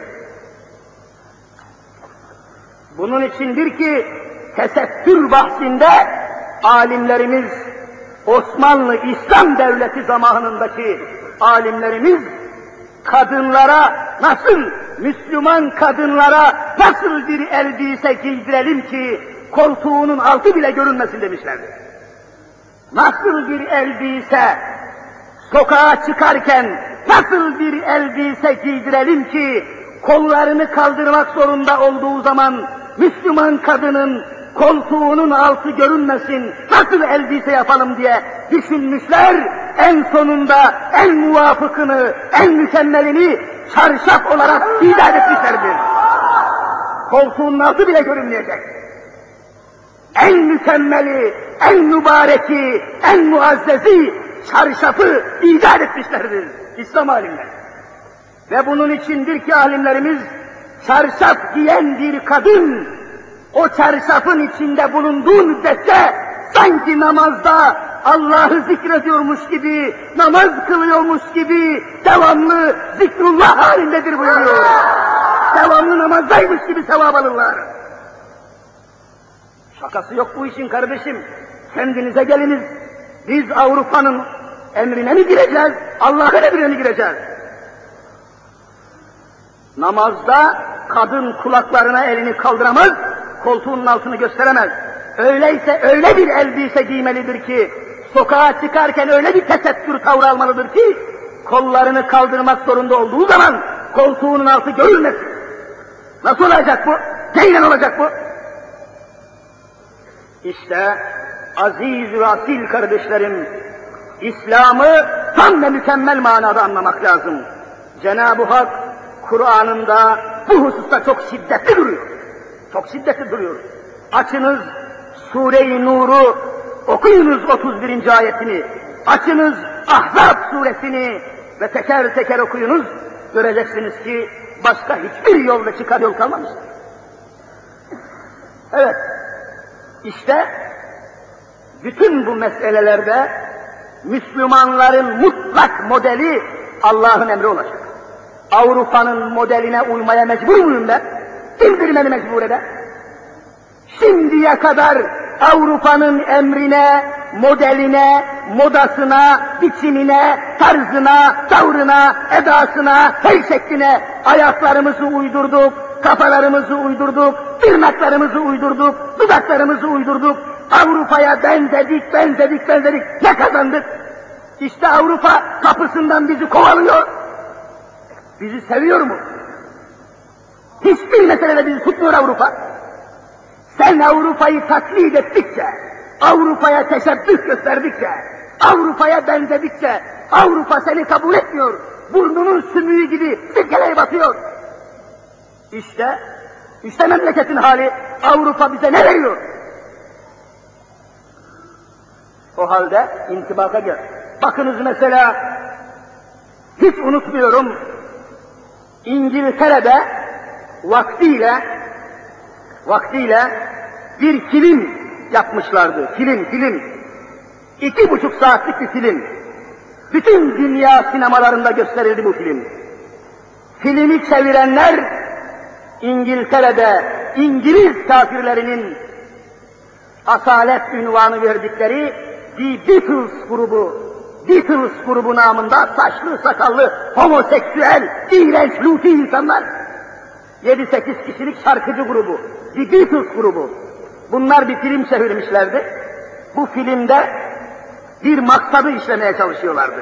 Bunun içindir ki tesettür bahsinde alimlerimiz, Osmanlı İslam Devleti zamanındaki alimlerimiz kadınlara nasıl, Müslüman kadınlara nasıl bir elbise giydirelim ki koltuğunun altı bile görünmesin demişlerdi. Nasıl bir elbise, sokağa çıkarken nasıl bir elbise giydirelim ki kollarını kaldırmak zorunda olduğu zaman Müslüman kadının koltuğunun altı görünmesin, nasıl elbise yapalım diye düşünmüşler, en sonunda en muvafıkını, en mükemmelini çarşaf olarak icat etmişlerdir. Koltuğun altı bile görünmeyecek. en mükemmeli, en mübareki, en muazzezi çarşafı icat etmişlerdir İslam alimleri. Ve bunun içindir ki alimlerimiz, çarşaf giyen bir kadın, o çarşafın içinde bulunduğu müddetçe sanki namazda Allah'ı zikrediyormuş gibi, namaz kılıyormuş gibi devamlı zikrullah halindedir buyuruyor. Devamlı namazdaymış gibi sevap alırlar. Şakası yok bu işin kardeşim. Kendinize geliniz. Biz Avrupa'nın emrine mi gireceğiz, Allah'ın emrine mi gireceğiz? Namazda kadın kulaklarına elini kaldıramaz, koltuğunun altını gösteremez. Öyleyse öyle bir elbise giymelidir ki, sokağa çıkarken öyle bir tesettür tavrı almalıdır ki, kollarını kaldırmak zorunda olduğu zaman koltuğunun altı görülmesin. Nasıl olacak bu? Neyle olacak bu? İşte aziz ve asil kardeşlerim, İslam'ı tam ve mükemmel manada anlamak lazım. Cenab-ı Hak Kur'an'ında bu hususta çok şiddetli duruyor. Çok şiddetli duruyor. Açınız Sure-i Nur'u, okuyunuz otuz birinci ayetini, açınız Ahzab suresini ve teker teker okuyunuz, göreceksiniz ki başka hiçbir yolda çıkar yol kalmamıştır. Evet, işte bütün bu meselelerde Müslümanların mutlak modeli Allah'ın emri olacak. Avrupa'nın modeline uymaya mecbur muyum ben? Kimdir beni mecbur eder? Şimdiye kadar Avrupa'nın emrine, modeline, modasına, biçimine, tarzına, tavrına, edasına, her şekline ayaklarımızı uydurduk, kafalarımızı uydurduk, tırnaklarımızı uydurduk, dudaklarımızı uydurduk, Avrupa'ya benzedik, benzedik, benzedik, ne kazandık? İşte Avrupa kapısından bizi kovalıyor. Bizi seviyor mu? Hiçbir meselede bizi tutmuyor Avrupa. Sen Avrupa'yı taklit ettikçe, Avrupa'ya teşebbüs gösterdikçe, Avrupa'ya benzedikçe, Avrupa seni kabul etmiyor. Burnunun sümüğü gibi sirkeleye batıyor. İşte, işte memleketin hali. Avrupa bize ne veriyor? O halde intibaka gel. Bakınız mesela, hiç unutmuyorum, İngiltere'de vaktiyle, vaktiyle bir film yapmışlardı. Film, film. İki buçuk saatlik bir film. Bütün dünya sinemalarında gösterildi bu film. Filmi çevirenler, İngiltere'de İngiliz kafirlerinin asalet ünvanı verdikleri The Beatles grubu, Beatles grubu namında saçlı, sakallı, homoseksüel, iğrenç, luti insanlar. Yedi sekiz kişilik şarkıcı grubu, The Beatles grubu. Bunlar bir film çevirmişlerdi. Bu filmde bir maksadı işlemeye çalışıyorlardı.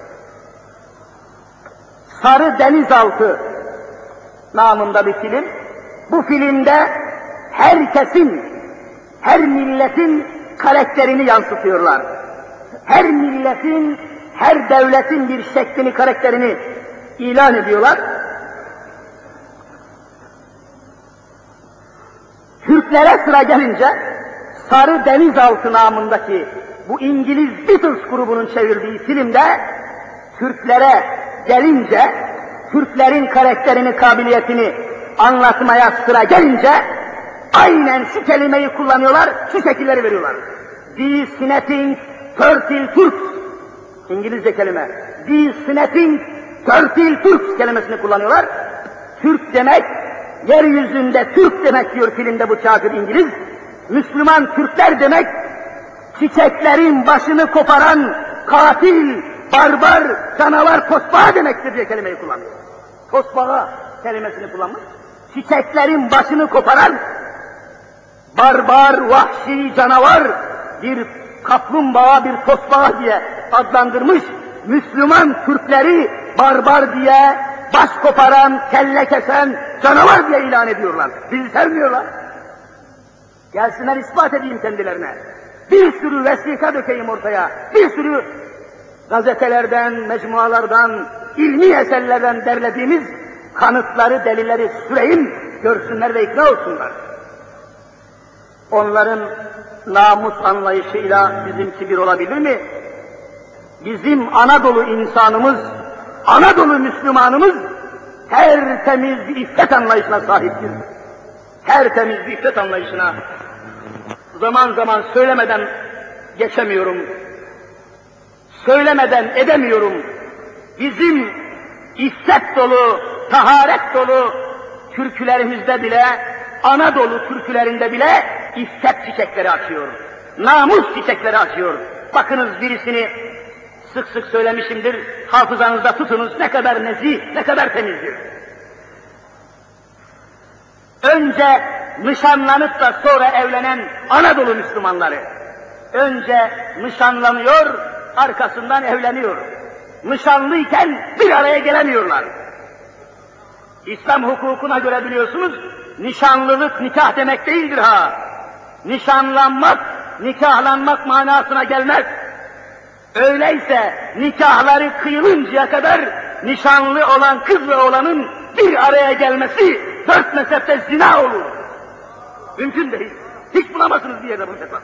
Sarı Denizaltı namında bir film. Bu filmde herkesin, her milletin karakterini yansıtıyorlar. Her milletin, her devletin bir şeklini, karakterini ilan ediyorlar. Türklere sıra gelince, Sarı Denizaltı namındaki bu İngiliz Beatles grubunun çevirdiği filmde, Türklere gelince, Türklerin karakterini, kabiliyetini anlatmaya sıra gelince, aynen şu kelimeyi kullanıyorlar, şu şekilleri veriyorlar. The Snapping Turtle Turks, İngilizce kelime. The Snapping Turtle Turks kelimesini kullanıyorlar. Türk demek, yeryüzünde Türk demek diyor filmde bu kafir İngiliz. Müslüman Türkler demek, çiçeklerin başını koparan katil, barbar, canavar tosbağa demektir diye kelimeyi kullanıyor. Tosbağa kelimesini kullanmış. Çiçeklerin başını koparan barbar, vahşi, canavar bir kaplumbağa, bir tosbağa diye adlandırmış. Müslüman Türkleri barbar diye, baş koparan, kelle kesen, canavar diye ilan ediyorlar. Bizi sevmiyorlar. Gelsinler ispat edeyim kendilerine. Bir sürü vesika dökeyim ortaya. Bir sürü gazetelerden, mecmualardan, ilmi eserlerden derlediğimiz kanıtları, delilleri süreyim, görsünler ve ikna olsunlar. onların namus anlayışıyla bizimki bir olabilir mi? Bizim Anadolu insanımız, Anadolu Müslümanımız tertemiz bir iffet anlayışına sahiptir. Tertemiz bir iffet anlayışına. Zaman zaman söylemeden geçemiyorum. Söylemeden edemiyorum. Bizim iffet dolu, taharet dolu türkülerimizde bile, Anadolu türkülerinde bile iffet çiçekleri açıyor. Namus çiçekleri açıyor. Bakınız birisini sık sık söylemişimdir, hafızanızda tutunuz, ne kadar nezih, ne kadar temizdir. Önce nişanlanıp da sonra evlenen Anadolu Müslümanları, önce nişanlanıyor, arkasından evleniyor. Nişanlıyken bir araya gelemiyorlar. İslam hukukuna göre biliyorsunuz, nişanlılık nikah demek değildir ha. Nişanlanmak, nikahlanmak manasına gelmez. Öyleyse nikahları kıyılıncaya kadar nişanlı olan kız ve oğlanın bir araya gelmesi dört mezhepte zina olur. Mümkün değil. Hiç bulamazsınız bir yerde bunu fetva.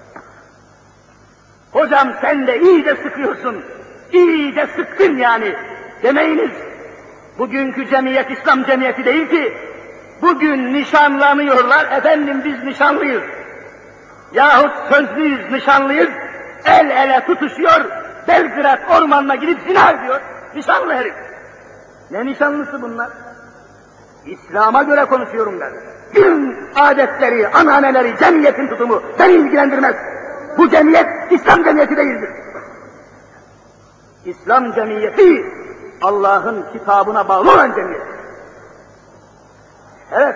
Hocam sen de iyice sıkıyorsun, iyice sıktın yani demeyiniz. Bugünkü cemiyet İslam cemiyeti değil ki. Bugün nişanlanıyorlar, efendim biz nişanlıyız. Yahut sözlüyüz, nişanlıyız, el ele tutuşuyor, Belgrad ormanına gidip zina ediyor. Nişanlı herif. Ne nişanlısı bunlar? İslam'a göre konuşuyorum ben. Gün adetleri, ananeleri, cemiyetin tutumu beni ilgilendirmez. Bu cemiyet İslam cemiyeti değildir. İslam cemiyeti Allah'ın kitabına bağlı olan cemiyet. Evet.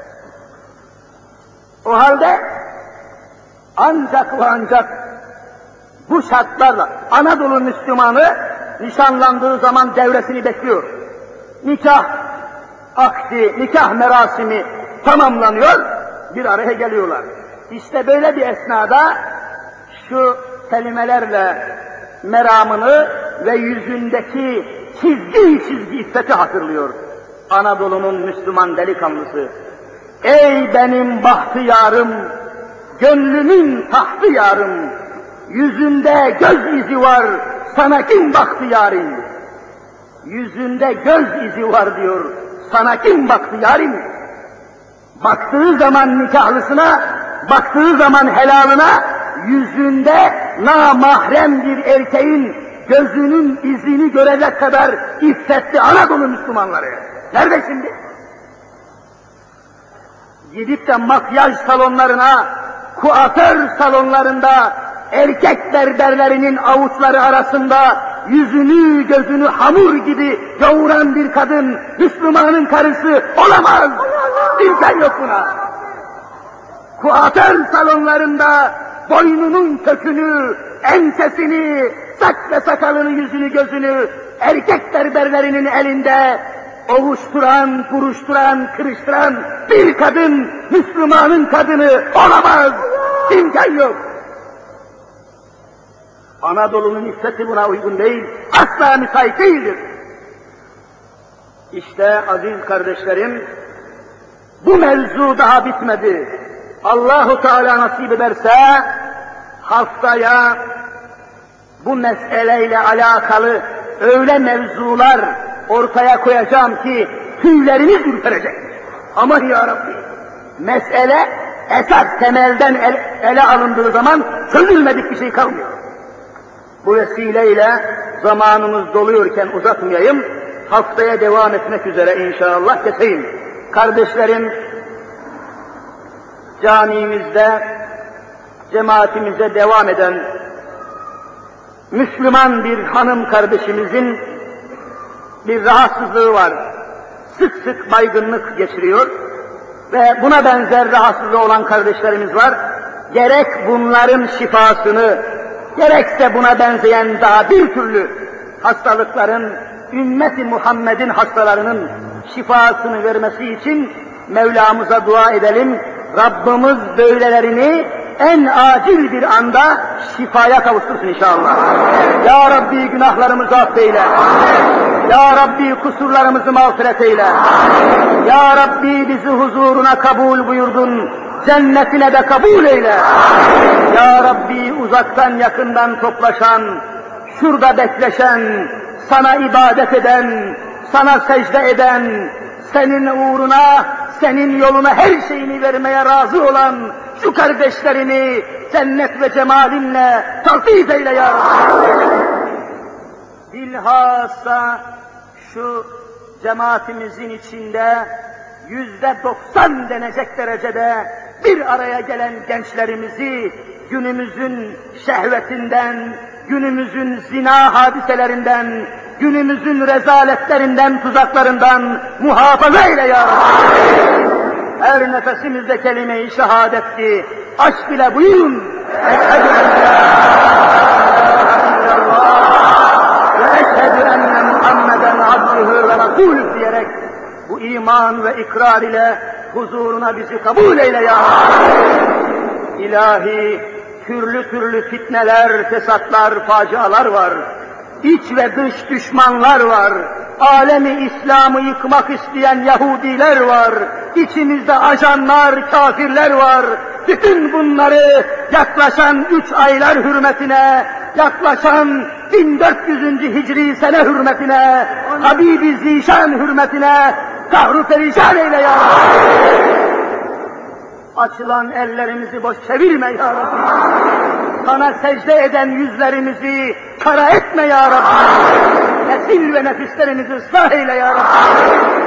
O halde ancak ve ancak bu şartlarla Anadolu Müslümanı nişanlandığı zaman devresini bekliyor. Nikah akdi, nikah merasimi tamamlanıyor, bir araya geliyorlar. İşte böyle bir esnada şu kelimelerle meramını ve yüzündeki çizgi çizgi iffeti hatırlıyor. Anadolu'nun Müslüman delikanlısı. Ey benim bahtiyarım, gönlümün tahtiyarım, yüzünde göz izi var, sana kim bahtiyarım? Yüzünde göz izi var diyor, sana kim bahtiyarım? Baktığı zaman nikahlısına, baktığı zaman helalına, yüzünde namahrem bir erkeğin gözünün izini görecek kadar iffetli Anadolu Müslümanları. Nerede şimdi? Gidip de makyaj salonlarına, kuaför salonlarında, erkek berberlerinin avuçları arasında yüzünü gözünü hamur gibi yoğuran bir kadın, Müslümanın karısı olamaz. İmkan yok buna. Kuaför salonlarında boynunun kökünü, ensesini, saç ve sakalını, yüzünü, gözünü erkek berberlerinin elinde ovuşturan, buruşturan, kırıştıran bir kadın, Müslümanın kadını olamaz. İmkan yok. Anadolu'nun iffeti buna uygun değil, asla müsait değildir. İşte aziz kardeşlerim, bu mevzu daha bitmedi. Allahu Teala nasip ederse haftaya bu meseleyle alakalı öyle mevzular ortaya koyacağım ki tüyleriniz ürperecek. Aman ya Rabbi, mesele esas temelden el, ele alındığı zaman çözülmedik bir şey kalmıyor. Bu vesileyle zamanımız doluyorken uzatmayayım, haftaya devam etmek üzere inşallah keseyim. Kardeşlerim, camimizde, cemaatimize devam eden Müslüman bir hanım kardeşimizin bir rahatsızlığı var. Sık sık baygınlık geçiriyor ve buna benzer rahatsızlığı olan kardeşlerimiz var. Gerek bunların şifasını, gerekse buna benzeyen daha bir türlü hastalıkların, ümmeti Muhammed'in hastalarının şifasını vermesi için Mevlamıza dua edelim. Rabbimiz böylelerini en acil bir anda şifaya kavuştursun inşallah. Ya Rabbi günahlarımızı affeyle. Ya Rabbi kusurlarımızı mağfiret eyle. Ya Rabbi bizi huzuruna kabul buyurdun. cennetine de kabul eyle. Ya Rabbi uzaktan yakından toplaşan, şurada bekleşen, sana ibadet eden, sana secde eden, senin uğruna, senin yoluna her şeyini vermeye razı olan şu kardeşlerini cennet ve cemalinle taltif eyle ya Rabbi. Bilhassa şu cemaatimizin içinde yüzde doksan denecek derecede bir araya gelen gençlerimizi günümüzün şehvetinden, günümüzün zina hadiselerinden, günümüzün rezaletlerinden, tuzaklarından muhafaza eyle ya Rabbi. Her nefesimizde kelime-i şehadetti. Aşk ile buyurun. Eşhedü en la ilahe illallah ve eşhedü enne Muhammeden abdühü ve rasulü diyerek bu iman ve ikrar ile huzuruna bizi kabul eyle ya Rabbi. İlahi, türlü türlü fitneler, fesatlar, facialar var. İç ve dış düşmanlar var. Alemi İslam'ı yıkmak isteyen Yahudiler var. İçimizde ajanlar, kafirler var. Bütün bunları yaklaşan üç aylar hürmetine, yaklaşan bin dört yüzüncü hicri sene hürmetine, Habibi Zişan hürmetine kahru perişan eyle ya Rabbi. Açılan ellerimizi boş çevirme ya Rabbi. Sana secde eden yüzlerimizi kara etme ya Rabbi. Nesil ve nefislerimizi ıslah eyle ya Rabbi.